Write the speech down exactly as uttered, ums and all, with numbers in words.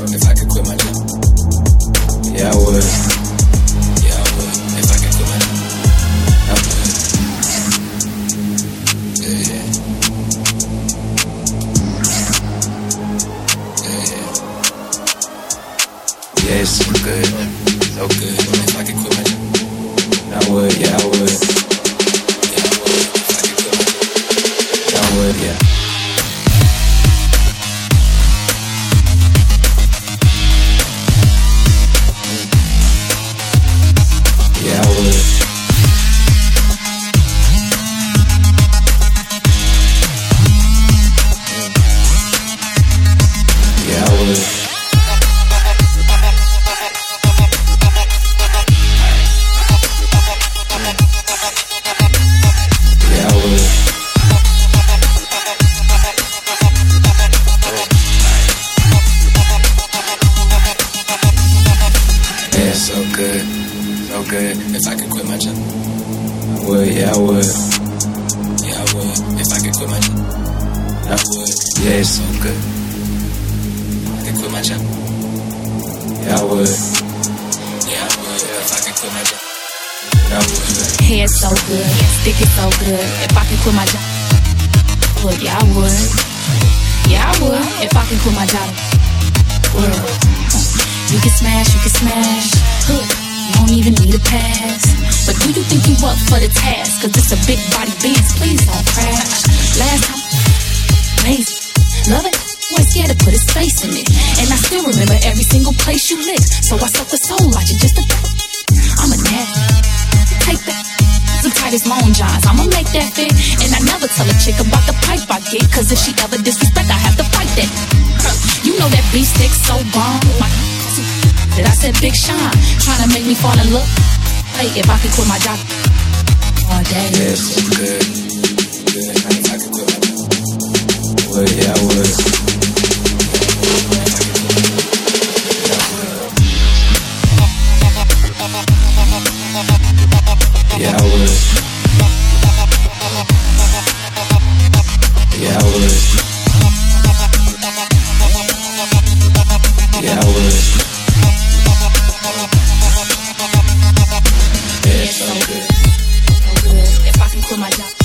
if I could quit my job. Yeah, I would. Yeah, I would. If I could quit my job, I would. Yeah, yeah. Yeah, yeah. Yeah, it's so good. So good. If I could quit my job, I would. Yeah, I would. Yeah, I would. If I could quit my job, yeah, I would. Yeah. Yeah, I would. Yeah, I would. Yeah, I would. Yeah, so good. So good. If I could quit my job, I would. Yeah, I would. Yeah, I would. If I could quit my job, I would. Yeah, it's so good. If I could quit my job, yeah, I would. Yeah, I would. If I could quit my job, I would. Hair so good, stick it so good. If I could quit my job, would. Yeah, I would. Yeah, I would. If I could quit my job, would. You can smash, you can smash. Hood. You don't even need a pass. But do you think you up for the task? Cause it's a big body Benz, please don't crash. Last time, amazing. Love it, boy scared to put his face in it. And I still remember every single place you licked. So I suck the soul out you just to I'm a nasty. Take that. The tightest long johns, I'ma make that fit. And I never tell a chick about the pipe I get. Cause if she ever disrespect, I have to fight that. You know that beef stick so bomb. My that I said Big Sean, trying to make me fall in love. Hey, if I could quit my job all day. Yeah, it's so good. Good. If I could quit my job, I would. Yeah, I would. Yeah, I would. Yeah, I would. Yeah, I would. Yeah, it's so good. So good. If I can quit my job.